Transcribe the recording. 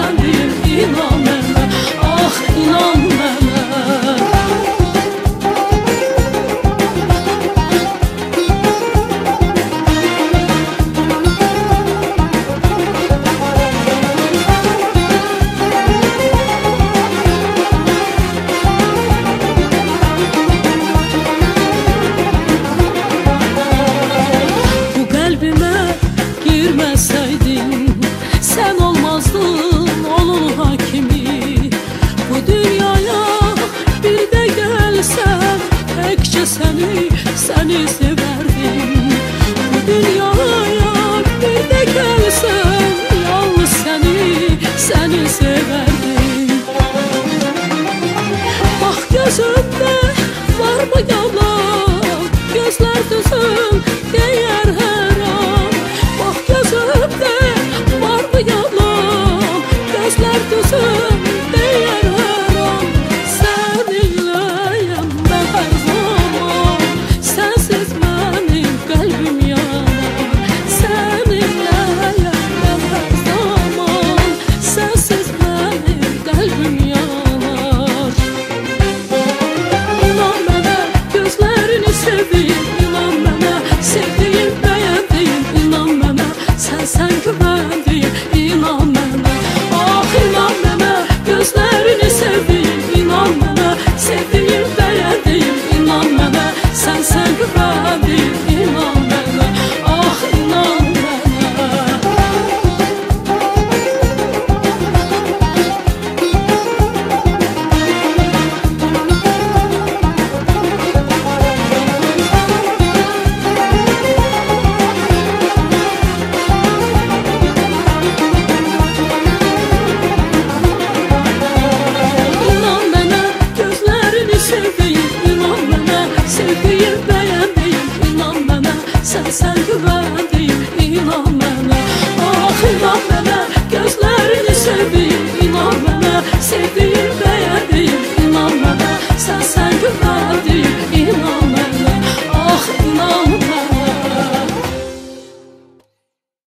güvendim, inan mənə, ah inan mənə. Girməsəydin, sən olmazdın onun hakimi. Bu dünyaya bir də gəlsən, təkcə səni sevərdim. Bu dünyaya bir də gəlsən, yalnız səni sevərdim. Bax gözümdə varmı yalan, gözlər düzüm deyər hər an. Bax gözümdə varmı yalan, gözlər düzüm deyər hər an. Səninləyəm mən hər zaman, sənsiz mənim qəlbim yanar. Səninləyəm mən hər zaman, sənsiz mənim qəlbim yanar. İnan mənə, gözlərini seveyim, inan mənə, sevdiyim, bəyəndiyim, inan mənə, sən güvəndiyim, inan mənə, ah inan mənə, gözlərini sevdiyim, inan mənə, sevdiyim, bəyəndiyim, inan mənə, sən güvəndiyim, inan mənə, ah inan mənə. Sevdiyim, bəyəndiyim, inan mənə, sən güvəndiyim, inan mənə, ah inan mənə, gözlərini sevdiyim, inan mənə, sevdiyim.